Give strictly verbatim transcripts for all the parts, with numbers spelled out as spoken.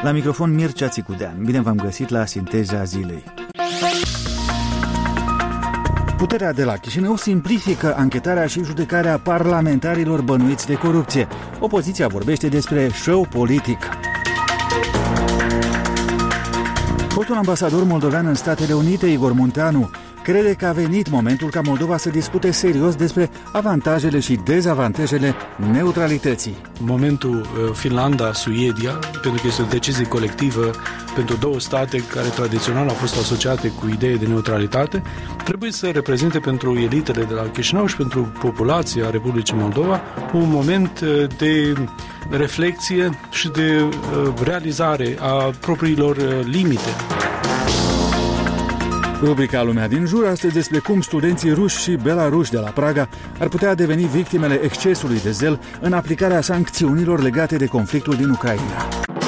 La microfon Mircea Țicudean. Bine v-am găsit la Sinteza Zilei. Puterea de la Chișinău simplifică anchetarea și judecarea parlamentarilor bănuiți de corupție. Opoziția vorbește despre show politic. Fostul ambasador moldovean în Statele Unite, Igor Munteanu, crede că a venit momentul ca Moldova să discute serios despre avantajele și dezavantajele neutralității. Momentul Finlanda-Suedia, pentru că este o decizie colectivă pentru două state care tradițional au fost asociate cu idei de neutralitate, trebuie să reprezinte pentru elitele de la Chișinău și pentru populația Republicii Moldova un moment de reflexie și de realizare a propriilor limite. Rubrica Lumea din jur, astăzi despre cum studenții ruși și belaruși de la Praga ar putea deveni victimele excesului de zel în aplicarea sancțiunilor legate de conflictul din Ucraina.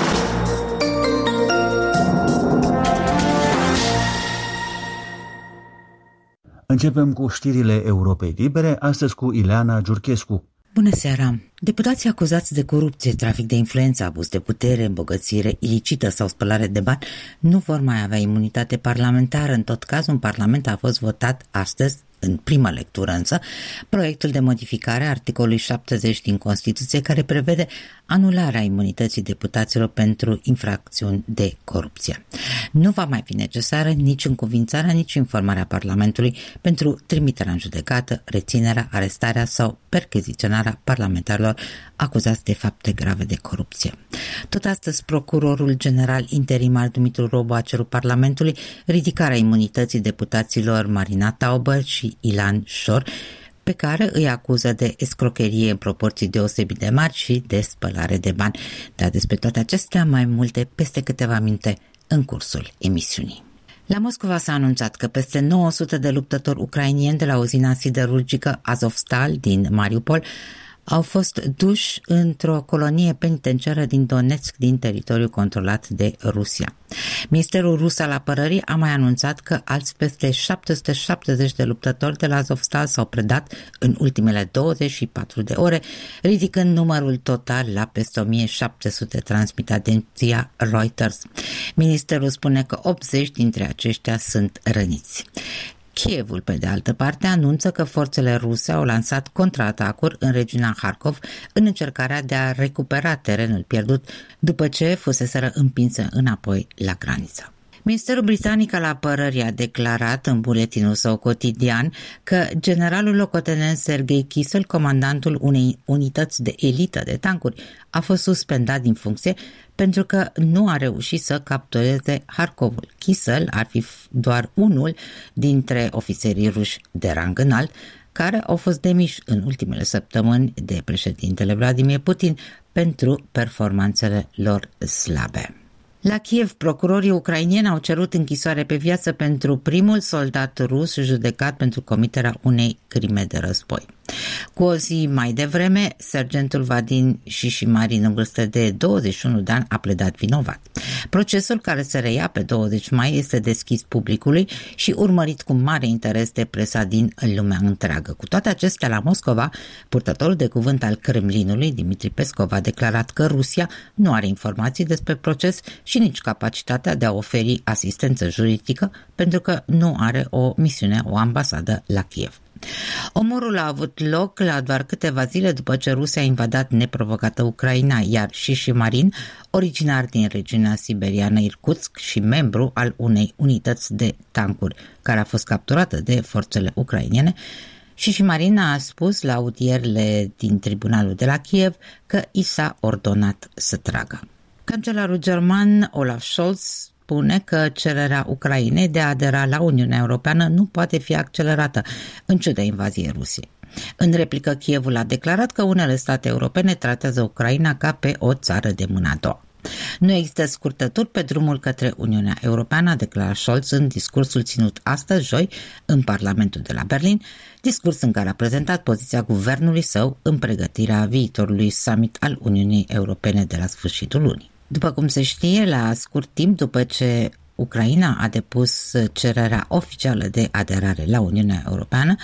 Începem cu știrile Europei Libere, astăzi cu Ileana Giurchescu. Bună seara! Deputații acuzați de corupție, trafic de influență, abuz de putere, îmbogățire ilicită sau spălare de bani nu vor mai avea imunitate parlamentară. În tot cazul, în Parlament a fost votat astăzi, în primă lectură însă, proiectul de modificare a articolului șaptezeci din Constituție care prevede anularea imunității deputaților pentru infracțiuni de corupție. Nu va mai fi necesară nici încuvințarea, nici informarea Parlamentului pentru trimiterea în judecată, reținerea, arestarea sau percheziționarea parlamentarilor acuzați de fapte grave de corupție. Tot astăzi, procurorul general interimar Dumitru Robu a cerut Parlamentului ridicarea imunității deputaților Marina Tauber și Ilan Șor, pe care îi acuză de escrocherie în proporții deosebit de mari și de spălare de bani. Dar despre toate acestea mai multe peste câteva minute în cursul emisiunii. La Moscova s-a anunțat că peste nouă sute de luptători ucrainieni de la uzina siderurgică Azovstal din Mariupol au fost duși într-o colonie penitenciară din Donetsk, din teritoriul controlat de Rusia. Ministerul rus al apărării a mai anunțat că alți peste șapte sute șaptezeci de luptători de la Azovstal s-au predat în ultimele douăzeci și patru de ore, ridicând numărul total la peste o mie șapte sute, transmite agenția Reuters. Ministerul spune că optzeci dintre aceștia sunt răniți. Kievul, pe de altă parte, anunță că forțele ruse au lansat contraatacuri în regiunea Harkov în încercarea de a recupera terenul pierdut după ce fuseseră împinse înapoi la graniță. Ministerul britanic al apărării a declarat în buletinul său cotidian că generalul locotenent Sergei Kissel, comandantul unei unități de elită de tancuri, a fost suspendat din funcție pentru că nu a reușit să captureze Harkovul. Kissel ar fi doar unul dintre ofițerii ruși de rang înalt care au fost demiși în ultimele săptămâni de președintele Vladimir Putin pentru performanțele lor slabe. La Kiev, procurorii ucrainieni au cerut închisoare pe viață pentru primul soldat rus judecat pentru comiterea unei crime de război. Cu o zi mai devreme, sergentul Vadin Șișimarin, în vârstă de douăzeci și unu de ani, a pledat vinovat. Procesul, care se reia pe douăzeci mai, este deschis publicului și urmărit cu mare interes de presa din lumea întreagă. Cu toate acestea, la Moscova, purtătorul de cuvânt al Kremlinului, Dmitri Peskov, a declarat că Rusia nu are informații despre proces și nici capacitatea de a oferi asistență juridică pentru că nu are o misiune, o ambasadă la Kiev. Omorul a avut loc la doar câteva zile după ce Rusia a invadat neprovocată Ucraina, iar Șișimarin, originar din regiunea siberiană Irkutsk și membru al unei unități de tancuri care a fost capturată de forțele ucrainene, Șișimarin a spus la audierile din tribunalul de la Kiev că i s-a ordonat să tragă. Cancelarul german Olaf Scholz spune că cererea Ucrainei de a adera la Uniunea Europeană nu poate fi accelerată, în ciuda invaziei Rusiei. În replică, Kievul a declarat că unele state europene tratează Ucraina ca pe o țară de mâna a doua. Nu există scurtături pe drumul către Uniunea Europeană, a declarat Scholz în discursul ținut astăzi, joi, în Parlamentul de la Berlin, discurs în care a prezentat poziția guvernului său în pregătirea viitorului summit al Uniunii Europene de la sfârșitul lunii. După cum se știe, la scurt timp după ce Ucraina a depus cererea oficială de aderare la Uniunea Europeană,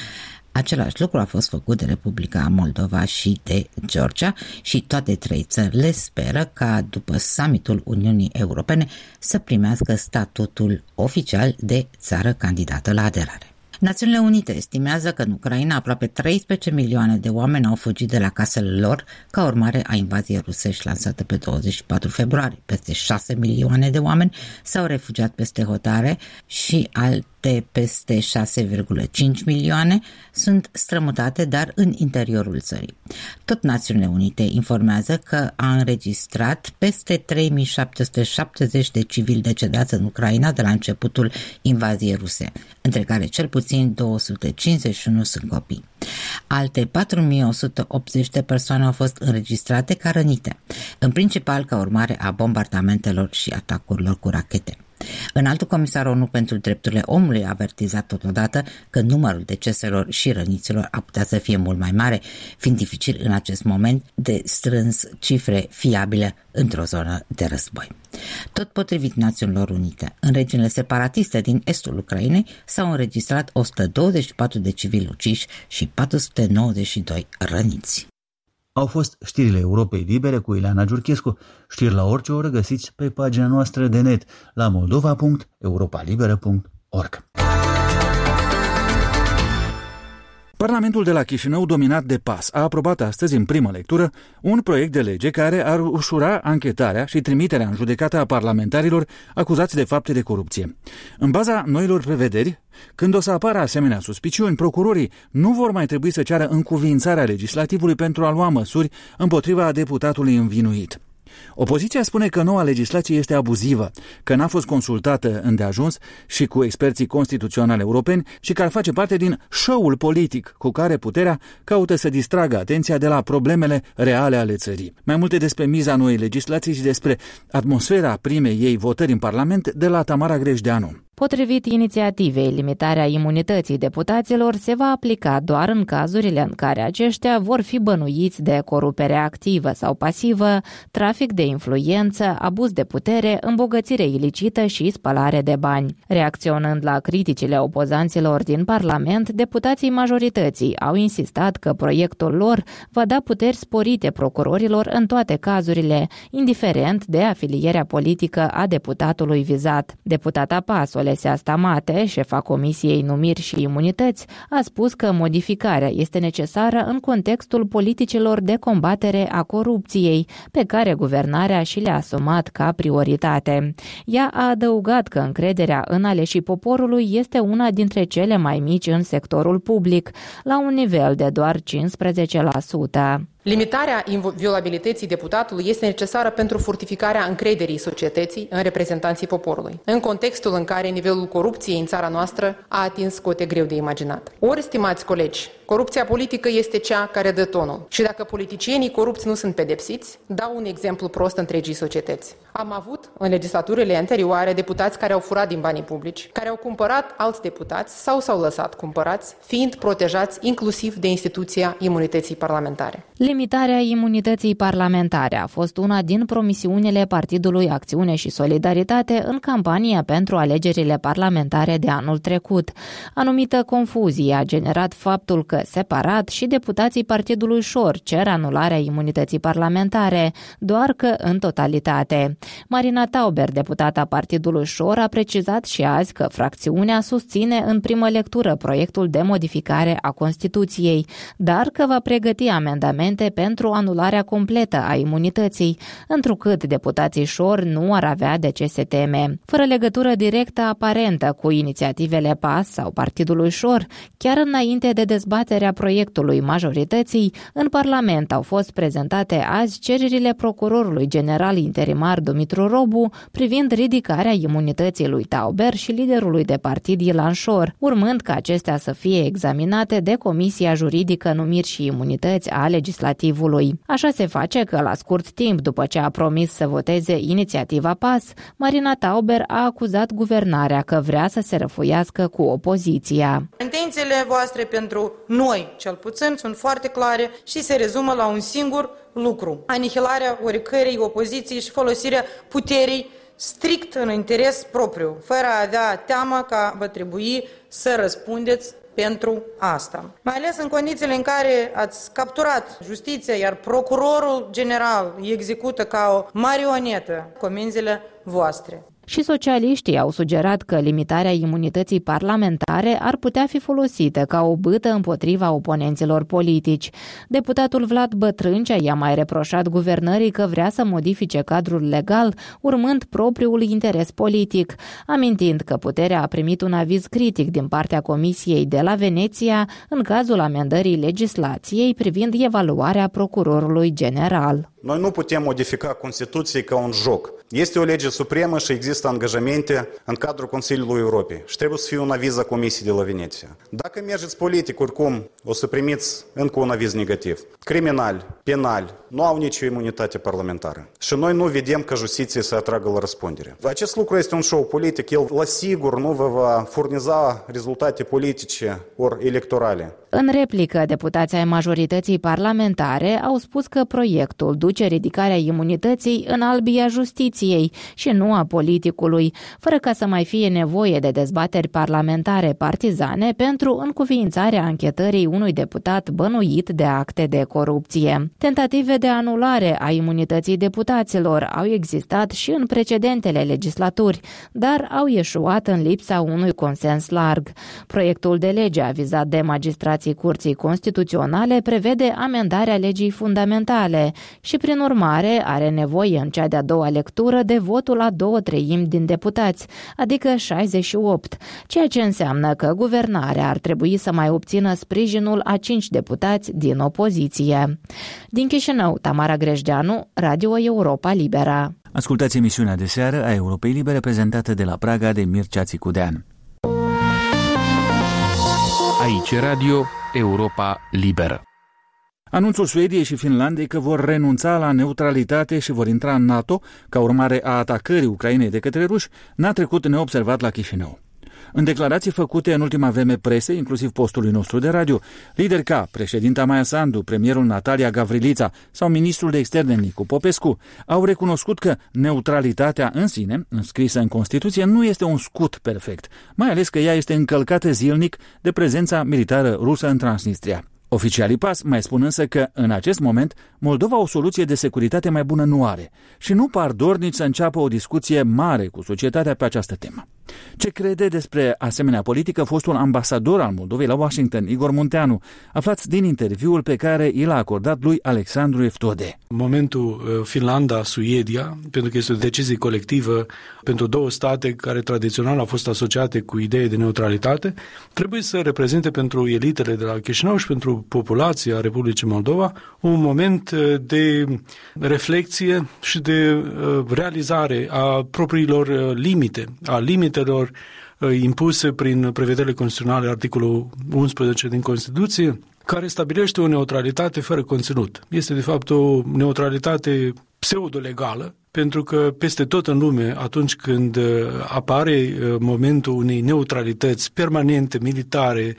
Același lucru a fost făcut de Republica Moldova și de Georgia și toate trei țările speră ca după summitul Uniunii Europene să primească statutul oficial de țară candidată la aderare. Națiunile Unite estimează că în Ucraina aproape treisprezece milioane de oameni au fugit de la casele lor ca urmare a invaziei rusești lansată pe douăzeci și patru februarie. Peste șase milioane de oameni s-au refugiat peste hotare și alte peste șase virgulă cinci milioane sunt strămutate, dar în interiorul țării. Tot Națiunile Unite informează că a înregistrat peste trei mii șapte sute șaptezeci de civili decedați în Ucraina de la începutul invaziei ruse, între care cel puțin două sute cincizeci și unu sunt copii. Alte patru mii o sută optzeci de persoane au fost înregistrate ca rănite, în principal ca urmare a bombardamentelor și atacurilor cu rachete. Înaltul comisar ONU pentru drepturile omului a avertizat totodată că numărul deceselor și răniților a putea să fie mult mai mare, fiind dificil în acest moment de strâns cifre fiabile într-o zonă de război. Tot potrivit Națiunilor Unite, în regiunile separatiste din estul Ucrainei s-au înregistrat o sută douăzeci și patru de civili uciși și patru sute nouăzeci și doi răniți. Au fost știrile Europei Libere cu Ileana Giurchescu. Știri la orice oră găsiți pe pagina noastră de net la moldova punct europa liberă punct org. Parlamentul de la Chișinău, dominat de P A S, a aprobat astăzi în primă lectură un proiect de lege care ar ușura anchetarea și trimiterea în judecată a parlamentarilor acuzați de fapte de corupție. În baza noilor prevederi, când o să apară asemenea suspiciuni, procurorii nu vor mai trebui să ceară încuviințarea legislativului pentru a lua măsuri împotriva deputatului învinuit. Opoziția spune că noua legislație este abuzivă, că n-a fost consultată îndeajuns și cu experții constituționali europeni și că ar face parte din show-ul politic cu care puterea caută să distragă atenția de la problemele reale ale țării. Mai multe despre miza noii legislații și despre atmosfera primei ei votări în Parlament de la Tamara Grejdeanu. Potrivit inițiativei, limitarea imunității deputaților se va aplica doar în cazurile în care aceștia vor fi bănuiți de corupere activă sau pasivă, trafic de influență, abuz de putere, îmbogățire ilicită și spălare de bani. Reacționând la criticile opozanților din Parlament, deputații majorității au insistat că proiectul lor va da puteri sporite procurorilor în toate cazurile, indiferent de afilierea politică a deputatului vizat. Deputata P A S, Olesea Stamate, șefa Comisiei Numiri și Imunități, a spus că modificarea este necesară în contextul politicilor de combatere a corupției, pe care guvernarea și le-a asumat ca prioritate. Ea a adăugat că încrederea în aleșii poporului este una dintre cele mai mici în sectorul public, la un nivel de doar cincisprezece la sută. Limitarea inviolabilității deputatului este necesară pentru fortificarea încrederii societății în reprezentanții poporului, în contextul în care nivelul corupției în țara noastră a atins cote greu de imaginat. Ori, stimați colegi, corupția politică este cea care dă tonul și dacă politicienii corupți nu sunt pedepsiți, dau un exemplu prost întregii societăți. Am avut în legislaturile anterioare deputați care au furat din banii publici, care au cumpărat alți deputați sau s-au lăsat cumpărați, fiind protejați inclusiv de instituția imunității parlamentare. Limitarea imunității parlamentare a fost una din promisiunile Partidului Acțiune și Solidaritate în campania pentru alegerile parlamentare de anul trecut. Anumită confuzie a generat faptul că, separat, și deputații Partidului Șor cer anularea imunității parlamentare, doar că în totalitate. Marina Tauber, deputata Partidului Șor, a precizat și azi că fracțiunea susține în primă lectură proiectul de modificare a Constituției, dar că va pregăti amendamente pentru anularea completă a imunității, întrucât deputații Șor nu ar avea de ce se teme. Fără legătură directă aparentă cu inițiativele P A S sau Partidului Șor, chiar înainte de dezbaterea proiectului majorității, în Parlament au fost prezentate azi cererile procurorului general interimar Dumitru Robu privind ridicarea imunității lui Tauber și liderului de partid Ilan Șor, urmând ca acestea să fie examinate de Comisia Juridică Numiri și Imunități a Legislativului. Așa se face că, la scurt timp după ce a promis să voteze inițiativa P A S, Marina Tauber a acuzat guvernarea că vrea să se răfuiască cu opoziția. Intențiile voastre pentru noi, cel puțin, sunt foarte clare și se rezumă la un singur lucru: anihilarea oricărei opoziții și folosirea puterii strict în interes propriu, fără a avea teamă că va trebui să răspundeți pentru asta. Mai ales în condițiile în care ați capturat justiția, iar procurorul general execută ca o marionetă comenzile voastre. Și socialiștii au sugerat că limitarea imunității parlamentare ar putea fi folosită ca o bâtă împotriva oponenților politici. Deputatul Vlad Bătrâncea i-a mai reproșat guvernării că vrea să modifice cadrul legal, urmând propriul interes politic, amintind că puterea a primit un aviz critic din partea Comisiei de la Veneția în cazul amendării legislației privind evaluarea procurorului general. Noi nu putem modifica Constituția ca un joc. Este o lege supremă și există angajamente în cadrul Consiliului Europei și trebuie să fie un aviz a Comisiei de la Veneția. Dacă mergeți politic, oricum o să primiți încă un aviz negativ. Criminali, penali, nu au nicio imunitate parlamentară. Și noi nu vedem că justiția se atragă la răspundere. Acest lucru este un show politic, el la sigur nu vă va furniza rezultate politice ori electorale. În replică, deputații ai majorității parlamentare au spus că proiectul duce ridicarea imunității în albia justiției și nu a politicului, fără ca să mai fie nevoie de dezbateri parlamentare partizane pentru încuviințarea anchetării unui deputat bănuit de acte de corupție. Tentative de anulare a imunității deputaților au existat și în precedentele legislaturi, dar au eșuat în lipsa unui consens larg. Proiectul de lege avizat de magistrații Curții Constituționale prevede amendarea legii fundamentale și, prin urmare, are nevoie în cea de-a doua lectură de votul a două treimi din deputați, adică șaizeci și opt, ceea ce înseamnă că guvernarea ar trebui să mai obțină sprijinul a cinci deputați din opoziție. Din Chișinău, Tamara Grejdeanu, Radio Europa Liberă. Ascultați emisiunea de seară a Europei Libere prezentată de la Praga de Mircea Țicudean. Aici Radio Europa Liberă. Anunțul Suediei și Finlandei că vor renunța la neutralitate și vor intra în NATO ca urmare a atacării Ucrainei de către ruși n-a trecut neobservat la Chișinău. În declarații făcute în ultima vreme presei, inclusiv postului nostru de radio, lideri ca președinta Maia Sandu, premierul Natalia Gavrilița sau ministrul de externe Nicu Popescu au recunoscut că neutralitatea în sine, înscrisă în Constituție, nu este un scut perfect, mai ales că ea este încălcată zilnic de prezența militară rusă în Transnistria. Oficialii P A S mai spun însă că, în acest moment, Moldova o soluție de securitate mai bună nu are și nu par dornici să înceapă o discuție mare cu societatea pe această temă. Ce crede despre asemenea politică fostul ambasador al Moldovei la Washington, Igor Munteanu? Aflați din interviul pe care i l-a acordat lui Alexandru Eftode. Momentul Finlanda-Suedia, pentru că este o decizie colectivă pentru două state care tradițional au fost asociate cu idei de neutralitate, trebuie să reprezinte pentru elitele de la Chișinău și pentru populația Republicii Moldova un moment de reflexie și de realizare a propriilor limite, a limitelor impuse prin prevederile constituționale, articolul unsprezece din Constituție, care stabilește o neutralitate fără conținut. Este, de fapt, o neutralitate pseudo-legală, pentru că peste tot în lume, atunci când apare momentul unei neutralități permanente, militare,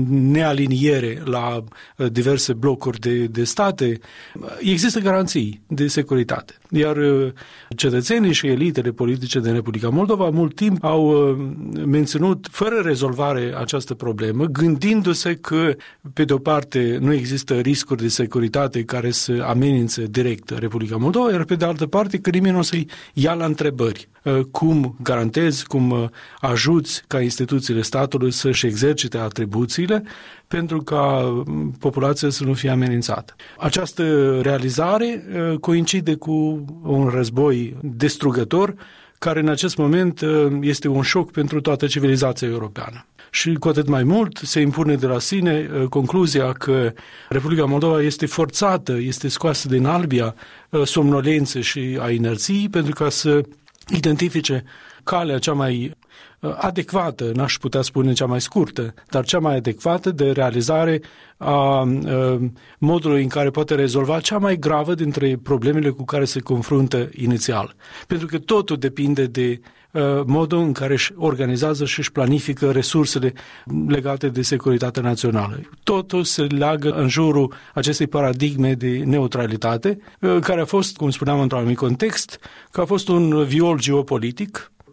nealiniere la diverse blocuri de, de state, există garanții de securitate. Iar cetățenii și elitele politice din Republica Moldova mult timp au menținut fără rezolvare această problemă, gândindu-se că, pe de o parte, nu există riscuri de securitate care să amenințe direct Republica Moldova, iar pe de altă parte că nimeni nu o să-i ia la întrebări. Cum garantezi, cum ajuți ca instituțiile statului să-și exercite atribuțiile pentru ca populația să nu fie amenințată. Această realizare coincide cu un război destrugător care în acest moment este un șoc pentru toată civilizația europeană. Și cu atât mai mult se impune de la sine concluzia că Republica Moldova este forțată, este scoasă din albia somnolențe și a inerției pentru ca să identifice calea cea mai adecvată, n-aș putea spune cea mai scurtă, dar cea mai adecvată de realizare a, a modului în care poate rezolva cea mai gravă dintre problemele cu care se confruntă inițial. Pentru că totul depinde de a, modul în care își organizează și își planifică resursele legate de securitatea națională. Totul se leagă în jurul acestei paradigme de neutralitate, a, care a fost, cum spuneam într-un anumit context, că a fost un viol geopolitic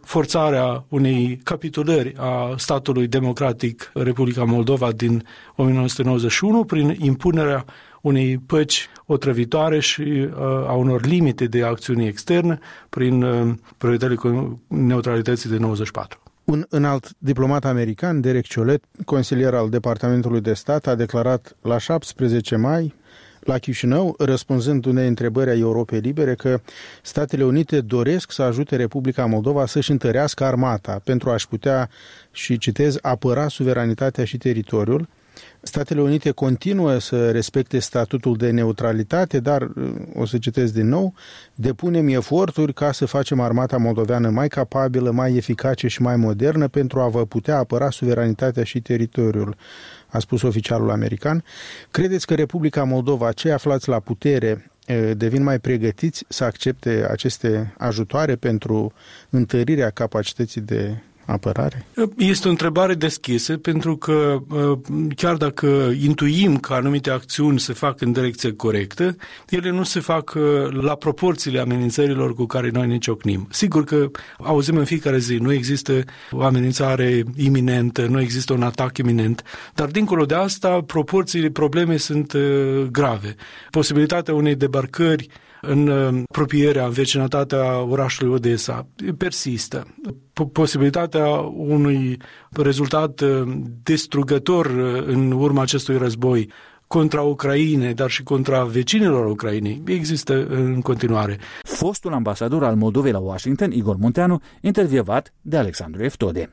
forțarea unei capitulări a statului democratic Republica Moldova din o mie nouă sute nouăzeci și unu prin impunerea unei păci otrăvitoare și uh, a unor limite de acțiune externă prin uh, prevederile neutralității de nouăzeci și patru. Un înalt diplomat american, Derek Chollet, consilier al Departamentului de Stat, a declarat la șaptesprezece mai la Chișinău, răspunzând unei întrebări a Europei Libere, că Statele Unite doresc să ajute Republica Moldova să-și întărească armata pentru a-și putea, și citez, apăra suveranitatea și teritoriul. Statele Unite continuă să respecte statutul de neutralitate, dar, o să citesc din nou, depunem eforturi ca să facem armata moldoveană mai capabilă, mai eficace și mai modernă pentru a vă putea apăra suveranitatea și teritoriul, a spus oficialul american. Credeți că Republica Moldova, cei aflați la putere, devin mai pregătiți să accepte aceste ajutoare pentru întărirea capacității de apărare? Este o întrebare deschisă, pentru că chiar dacă intuim că anumite acțiuni se fac în direcție corectă, ele nu se fac la proporțiile amenințărilor cu care noi ne ciocnim. Sigur că auzim în fiecare zi, nu există o amenințare iminentă, nu există un atac iminent, dar dincolo de asta, proporțiile problemei sunt grave. Posibilitatea unei debarcări în apropierea, în vecinătatea orașului Odessa persistă. Posibilitatea unui rezultat distrugător în urma acestui război contra Ucrainei, dar și contra vecinilor Ucrainei, există în continuare. Fostul ambasador al Moldovei la Washington, Igor Munteanu, intervievat de Alexandru Eftode.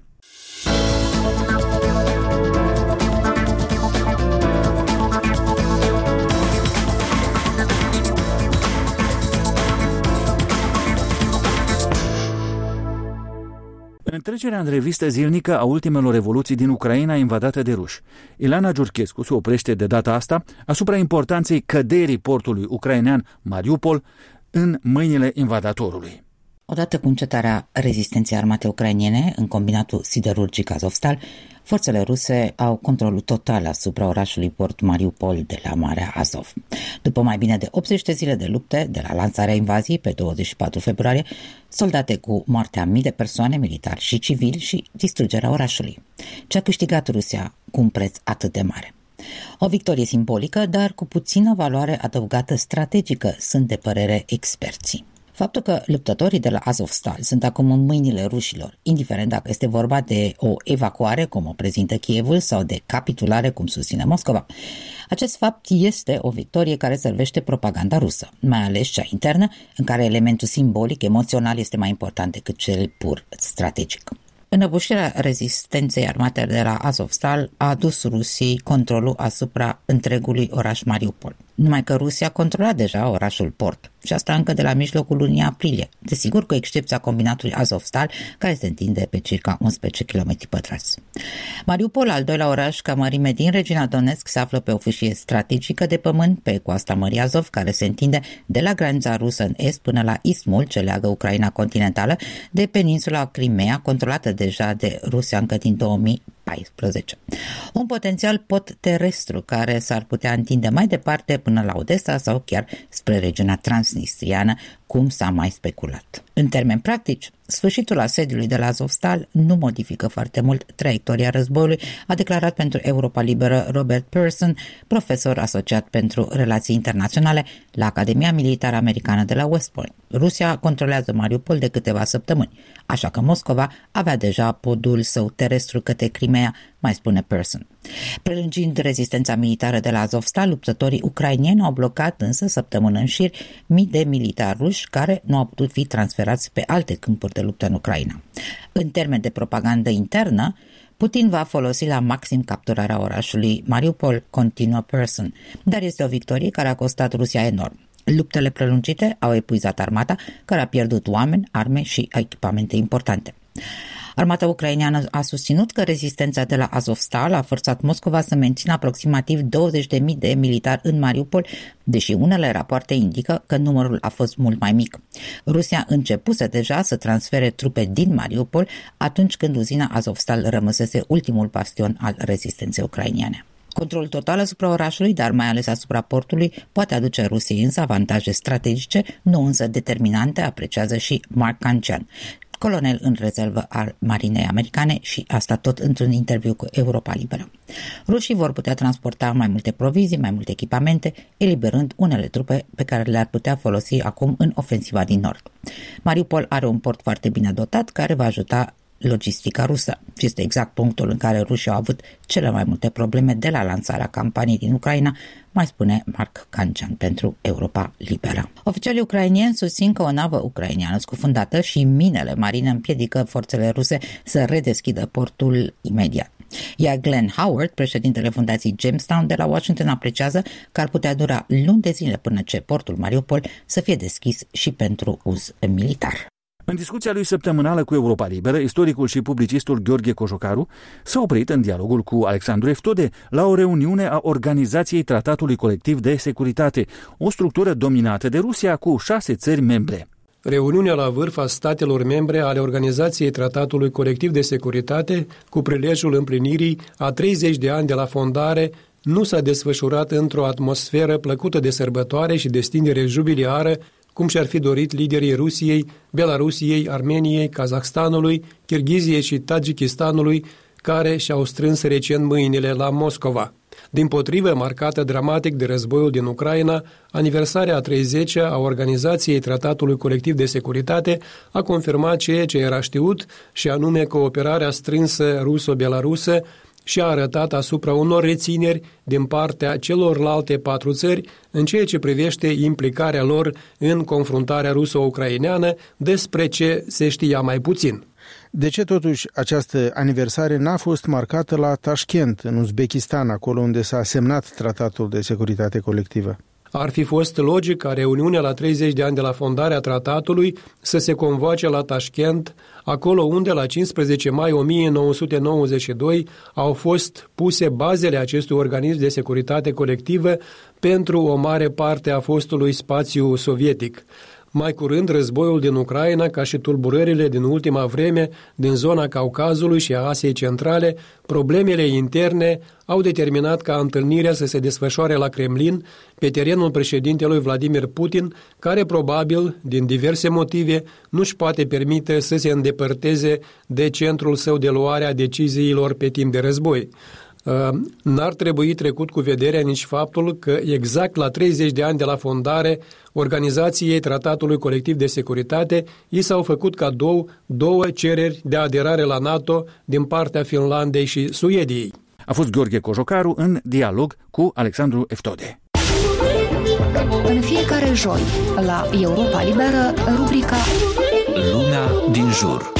Trecerea în revistă zilnică a ultimelor evoluții din Ucraina invadată de ruși. Ilana Giurchescu se oprește de data asta asupra importanței căderii portului ucrainean Mariupol în mâinile invadatorului. Odată cu încetarea rezistenței armate ucrainene în combinatul siderurgic Azovstal, forțele ruse au controlul total asupra orașului port Mariupol de la Marea Azov. După mai bine de optzeci de zile de lupte, de la lansarea invaziei pe douăzeci și patru februarie, soldate cu moartea mii de persoane, militari și civili, și distrugerea orașului. Ce a câștigat Rusia cu un preț atât de mare? O victorie simbolică, dar cu puțină valoare adăugată strategică, sunt de părere experții. Faptul că luptătorii de la Azovstal sunt acum în mâinile rușilor, indiferent dacă este vorba de o evacuare, cum o prezintă Kievul, sau de capitulare, cum susține Moscova, acest fapt este o victorie care servește propaganda rusă, mai ales cea internă, în care elementul simbolic, emoțional, este mai important decât cel pur strategic. Înăbușirea rezistenței armate de la Azovstal a adus Rusiei controlul asupra întregului oraș Mariupol. Numai că Rusia controla deja orașul port, și asta încă de la mijlocul lunii aprilie, desigur cu excepția combinatului Azovstal, care se întinde pe circa unsprezece kilometri pătrați. Mariupol, al doilea oraș ca mărime din regiunea Donetsk, se află pe o fâșie strategică de pământ pe coasta Mării Azov, care se întinde de la granița rusă în est până la ismul ce leagă Ucraina continentală de peninsula Crimea, controlată deja de Rusia încă din două mii paisprezece. Un potențial pod terestru care s-ar putea întinde mai departe până la Odessa sau chiar spre regiunea transnistriană, cum s-a mai speculat. În termeni practici, sfârșitul asediului de la Azovstal nu modifică foarte mult traiectoria războiului, a declarat pentru Europa Liberă Robert Pearson, profesor asociat pentru relații internaționale la Academia Militară Americană de la West Point. Rusia controlează Mariupol de câteva săptămâni, așa că Moscova avea deja podul său terestru către Crimea, mai spune Pearson. Prelungind rezistența militară de la Azovstal, luptătorii ucrainieni au blocat însă săptămână în șir mii de militari ruși care nu au putut fi transferați pe alte câmpuri de luptă în Ucraina. În termen de propagandă internă, Putin va folosi la maxim capturarea orașului Mariupol, continuă Pearson, dar este o victorie care a costat Rusia enorm. Luptele prelungite au epuizat armata, care a pierdut oameni, arme și echipamente importante. Armata ucraineană a susținut că rezistența de la Azovstal a forțat Moscova să mențină aproximativ douăzeci de mii de militari în Mariupol, deși unele rapoarte indică că numărul a fost mult mai mic. Rusia începuse deja să transfere trupe din Mariupol atunci când uzina Azovstal rămăsese ultimul bastion al rezistenței ucrainene. Controlul total asupra orașului, dar mai ales asupra portului, poate aduce Rusiei însă avantaje strategice, nu însă determinante, apreciază și Marc Cancian. colonel în rezervă al Marinei Americane, și asta tot într-un interviu cu Europa Liberă. Rușii vor putea transporta mai multe provizii, mai multe echipamente, eliberând unele trupe pe care le-ar putea folosi acum în ofensiva din nord. Mariupol are un port foarte bine dotat care va ajuta logistica rusă și este exact punctul în care rușii au avut cele mai multe probleme de la lansarea campaniei din Ucraina, mai spune Marc Cancian pentru Europa Liberă. Oficialii ucrainieni susțin că o navă ucraineană scufundată și minele marine împiedică forțele ruse să redeschidă portul imediat. Iar Glenn Howard, președintele fundației Jamestown de la Washington, apreciază că ar putea dura luni de zile până ce portul Mariupol să fie deschis și pentru uz militar. În discuția lui săptămânală cu Europa Liberă, istoricul și publicistul Gheorghe Cojocaru s-a oprit în dialogul cu Alexandru Eftode la o reuniune a Organizației Tratatului Colectiv de Securitate, o structură dominată de Rusia cu șase țări membre. Reuniunea la vârf a statelor membre ale Organizației Tratatului Colectiv de Securitate, cu prilejul împlinirii a treizeci de ani de la fondare, nu s-a desfășurat într-o atmosferă plăcută de sărbătoare și de stindere jubiliară, cum și-ar fi dorit liderii Rusiei, Belarusiei, Armeniei, Kazahstanului, Kirghiziei și Tajikistanului, care și-au strâns recent mâinile la Moscova. Dimpotrivă, marcată dramatic de războiul din Ucraina, aniversarea a treizecea a Organizației Tratatului Colectiv de Securitate a confirmat ceea ce era știut, și anume cooperarea strânsă ruso-belarusă, și a arătat asupra unor rețineri din partea celorlalte patru țări în ceea ce privește implicarea lor în confruntarea ruso-ucraineană, despre ce se știa mai puțin. De ce totuși această aniversare n-a fost marcată la Tashkent, în Uzbekistan, acolo unde s-a semnat Tratatul de Securitate Colectivă? Ar fi fost logic ca reuniunea la treizeci de ani de la fondarea tratatului să se convoace la Tashkent, acolo unde la cincisprezece mai o mie nouă sute nouăzeci și doi au fost puse bazele acestui organism de securitate colectivă pentru o mare parte a fostului spațiu sovietic. Mai curând, războiul din Ucraina, ca și tulburările din ultima vreme din zona Caucazului și a Asiei Centrale, problemele interne au determinat ca întâlnirea să se desfășoare la Kremlin, pe terenul președintelui Vladimir Putin, care probabil, din diverse motive, nu-și poate permite să se îndepărteze de centrul său de luare a deciziilor pe timp de război. N-ar trebui trecut cu vederea nici faptul că exact la treizeci de ani de la fondare Organizației Tratatului Colectiv de Securitate i s-au făcut cadou două cereri de aderare la NATO din partea Finlandei și Suediei. A fost Gheorghe Cojocaru în dialog cu Alexandru Eftode. În fiecare joi, la Europa Liberă, rubrica Lumea din jur.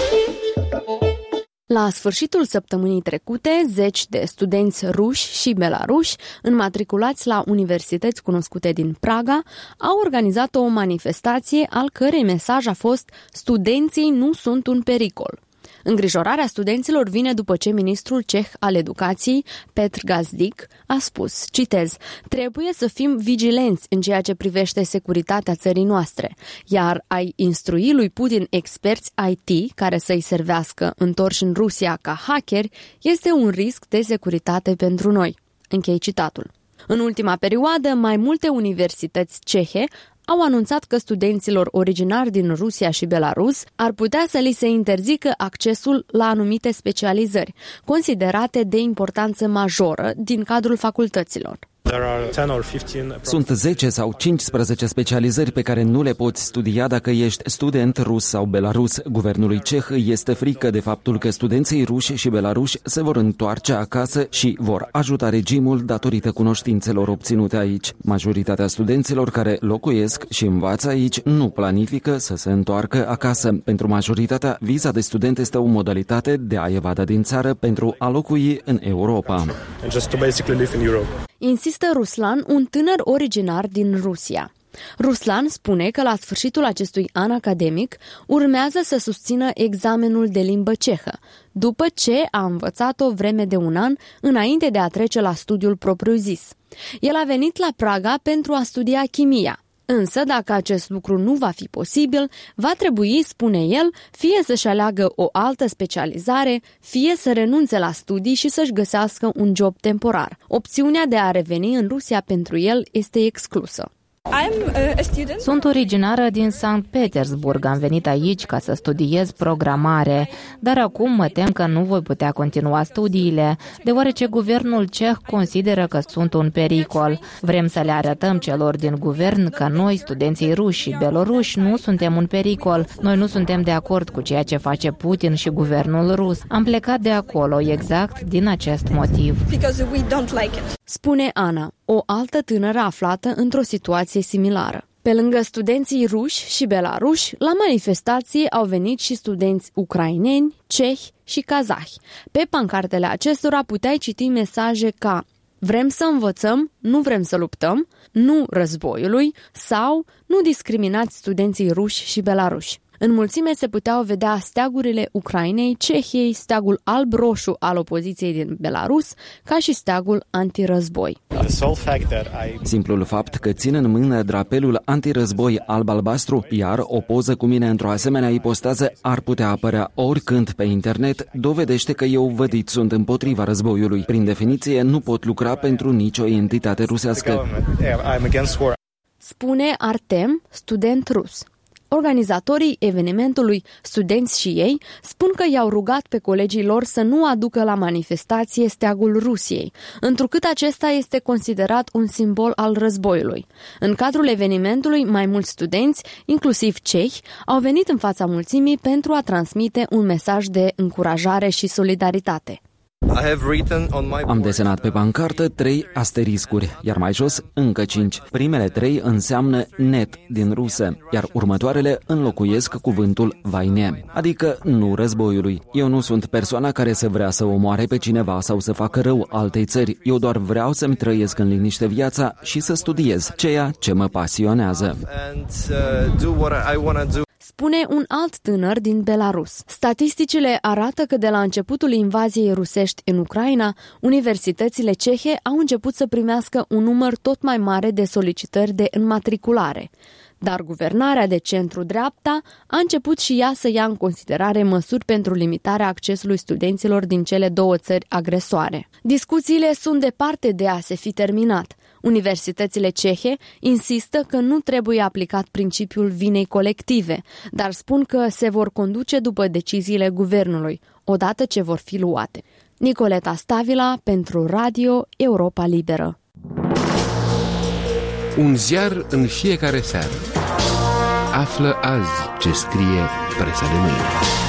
La sfârșitul săptămânii trecute, zeci de studenți ruși și belaruși, înmatriculați la universități cunoscute din Praga, au organizat o manifestație al cărei mesaj a fost "Studenții nu sunt un pericol". Îngrijorarea studenților vine după ce ministrul ceh al educației, Petr Gazdík, a spus, citez, "Trebuie să fim vigilenți în ceea ce privește securitatea țării noastre, iar ai instrui lui Putin experți I T care să-i servească întorși în Rusia ca hackeri este un risc de securitate pentru noi." Închei citatul. În ultima perioadă, mai multe universități cehe au anunțat că studenților originari din Rusia și Belarus ar putea să li se interzică accesul la anumite specializări, considerate de importanță majoră din cadrul facultăților. Sunt zece sau cincisprezece specializări pe care nu le poți studia dacă ești student rus sau belarus. Guvernului ceh este frică de faptul că studenții ruși și belaruși se vor întoarce acasă și vor ajuta regimul datorită cunoștințelor obținute aici. Majoritatea studenților care locuiesc și învață aici nu planifică să se întoarcă acasă. Pentru majoritatea, viza de student este o modalitate de a evada din țară pentru a locui în Europa. Insistă Ruslan, un tânăr originar din Rusia. Ruslan spune că la sfârșitul acestui an academic urmează să susțină examenul de limbă cehă, după ce a învățat o vreme de un an înainte de a trece la studiul propriu-zis. El a venit la Praga pentru a studia chimia. Însă, dacă acest lucru nu va fi posibil, va trebui, spune el, fie să-și aleagă o altă specializare, fie să renunțe la studii și să-și găsească un job temporar. Opțiunea de a reveni în Rusia pentru el este exclusă. Sunt originară din Sankt Petersburg. Am venit aici ca să studiez programare, dar acum mă tem că nu voi putea continua studiile, deoarece guvernul ceh consideră că sunt un pericol. Vrem să le arătăm celor din guvern că noi, studenții ruși și beloruși, nu suntem un pericol. Noi nu suntem de acord cu ceea ce face Putin și guvernul rus. Am plecat de acolo exact din acest motiv. Spune Ana, o altă tânără aflată într-o situație similară. Pe lângă studenții ruși și belaruși, la manifestație au venit și studenți ucraineni, cehi și kazahi. Pe pancartele acestora puteai citi mesaje ca vrem să învățăm, nu vrem să luptăm, nu războiului sau nu discriminați studenții ruși și belaruși. În mulțime se puteau vedea steagurile Ucrainei, Cehiei, steagul alb-roșu al opoziției din Belarus, ca și steagul antirăzboi. Simplul fapt că țin în mână drapelul antirăzboi alb-albastru, iar o poză cu mine într-o asemenea ipostază ar putea apărea oricând pe internet, dovedește că eu vădit sunt împotriva războiului. Prin definiție, nu pot lucra pentru nicio entitate rusească. Spune Artem, student rus. Organizatorii evenimentului, studenți și ei, spun că i-au rugat pe colegii lor să nu aducă la manifestație steagul Rusiei, întrucât acesta este considerat un simbol al războiului. În cadrul evenimentului, mai mulți studenți, inclusiv cehi, au venit în fața mulțimii pentru a transmite un mesaj de încurajare și solidaritate. Am desenat pe pancartă trei asteriscuri, iar mai jos încă cinci. Primele trei înseamnă net din rusă, iar următoarele înlocuiesc cuvântul vaine, adică nu războiului. Eu nu sunt persoana care să vrea să omoare pe cineva sau să facă rău altei țări. Eu doar vreau să-mi trăiesc în liniște viața și să studiez ceea ce mă pasionează. Spune un alt tânăr din Belarus. Statisticile arată că de la începutul invaziei rusești în Ucraina, universitățile cehe au început să primească un număr tot mai mare de solicitări de înmatriculare. Dar guvernarea de centru-dreapta a început și ea să ia în considerare măsuri pentru limitarea accesului studenților din cele două țări agresoare. Discuțiile sunt departe de a se fi terminat. Universitățile cehe insistă că nu trebuie aplicat principiul vinei colective, dar spun că se vor conduce după deciziile guvernului, odată ce vor fi luate. Nicoleta Stavila pentru Radio Europa Liberă. Un ziar în fiecare seară. Află azi ce scrie presa de mâine.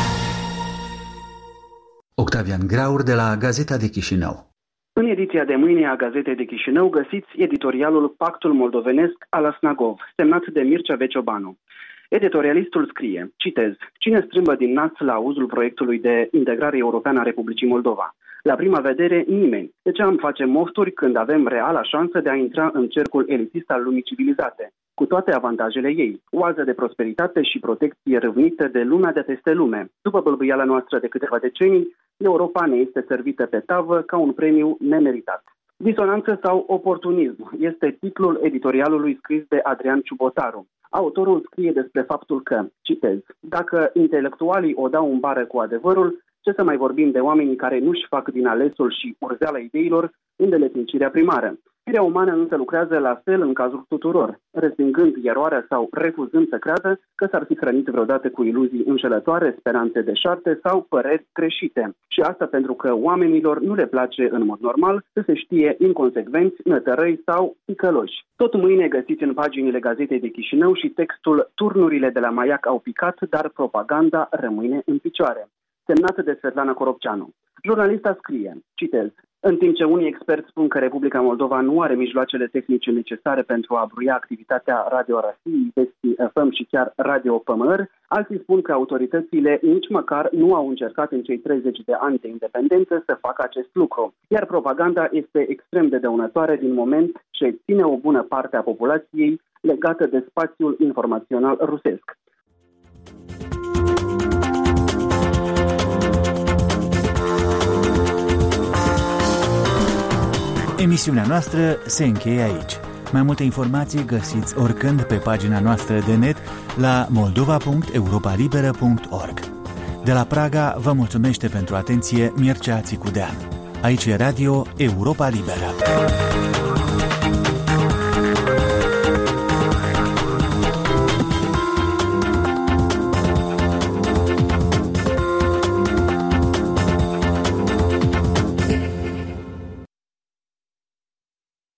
Octavian Graur de la Gazeta de Chișinău. În ediția de mâine a Gazetei de Chișinău găsiți editorialul Pactul Moldovenesc al Snagov, semnat de Mircea Veciobanu. Editorialistul scrie, citez, cine strâmbă din nas la auzul proiectului de integrare europeană a Republicii Moldova? La prima vedere, nimeni. De ce am face mofturi când avem reala șansă de a intra în cercul elitist al lumii civilizate, cu toate avantajele ei, oază de prosperitate și protecție râvnită de lumea de peste lume? După bălbâiala noastră de câteva decenii, Europa ne este servită pe tavă ca un premiu nemeritat. Disonanță sau oportunism este titlul editorialului scris de Adrian Ciubotaru. Autorul scrie despre faptul că, citez, dacă intelectualii o dau în bară cu adevărul, ce să mai vorbim de oamenii care nu-și fac din alesul și urzeala ideilor îndeletnicirea primară. Firea umană însă lucrează la fel în cazul tuturor, respingând eroarea sau refuzând să creadă că s-ar fi hrănit vreodată cu iluzii înșelătoare, speranțe deșarte sau păreri greșite. Și asta pentru că oamenilor nu le place în mod normal să se știe inconsecvenți, nătărăi sau ticăloși. Tot mâine găsiți în paginile Gazetei de Chișinău și textul Turnurile de la Maiac au picat, dar propaganda rămâne în picioare, semnat de Svetlana Coropceanu. Jurnalista scrie, citez, în timp ce unii experți spun că Republica Moldova nu are mijloacele tehnice necesare pentru a bruia activitatea Radio Rasii, Vesti F M și chiar Radio P M R, alții spun că autoritățile nici măcar nu au încercat în cei treizeci de ani de independență să facă acest lucru. Iar propaganda este extrem de dăunătoare din moment ce ține o bună parte a populației legată de spațiul informațional rusesc. Emisiunea noastră se încheie aici. Mai multe informații găsiți oricând pe pagina noastră de net la moldova punct europa liberă punct org. De la Praga vă mulțumește pentru atenție Mircea Țicudean. Aici e Radio Europa Liberă.